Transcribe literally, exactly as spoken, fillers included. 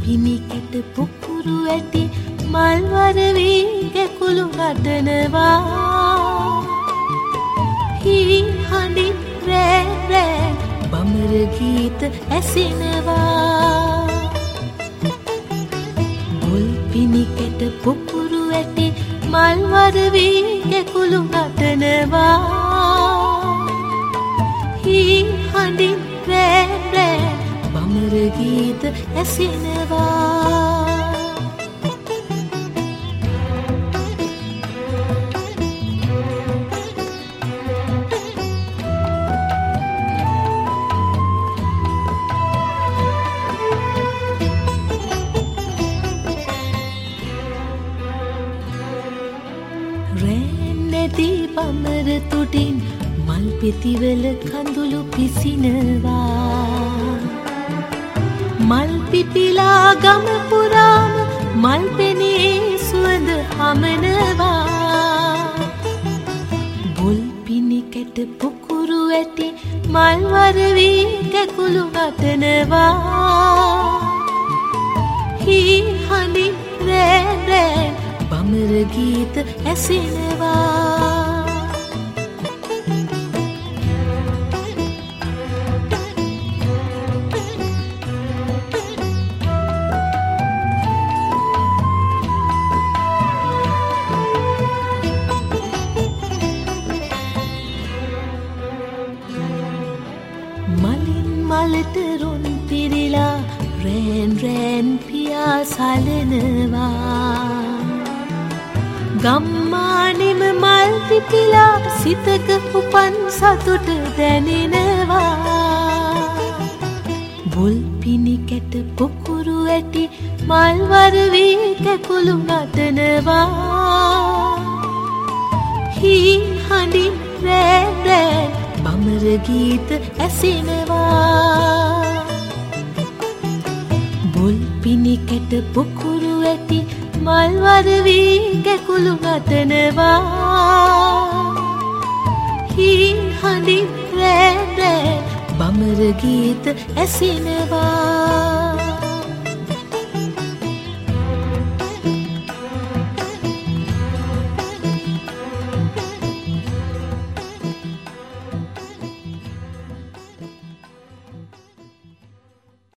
පිනිකෙට පුපුරු ඇති මල්වර වී ගැකුළු නටනවා. හී හඬින් රෑ රෑ බමර ගීත ඇසෙනවා. මුල් පිනිකෙට පුපුරු ඇති මල්වර වී ගැකුළු නටනවා. හී හඬින් රෑ රෑ බමර ගීත ඇසෙනවා. රැන්නැති බමර තුටින් මල් පෙතිවල කඳුළු පිසිනවා. මල් පිපිලා ගම පුරාම මල් පෙනේ සුවඳ හමනවා. බුල් පිනිකෙට පුකුරු ඇති මල්වර වී ගැකුළු නටනවා. හී හඬින් රෑ රෑ බමර ගීත ඇසෙනවා. මලින් මලට රොන් පිරිලා රෑන් රෑන් පියා සලනවා. ගම්මානෙම මල් පිපිලා සිතක උපන් සතුට දැනෙනවා. බුල් පිනිකෙට පුකුරු ඇති මල්වර වී ගැකුළු නටනවා. හී හඬින් රෑ රෑ බමර ගීත ඇසෙනවා. බුල් පිනිකෙට පුකුරු ඇති මල්වර වී ගැකුළු නටනවා. හී හඬින් රෑ රෑ බමර ගීත ඇසෙනවා.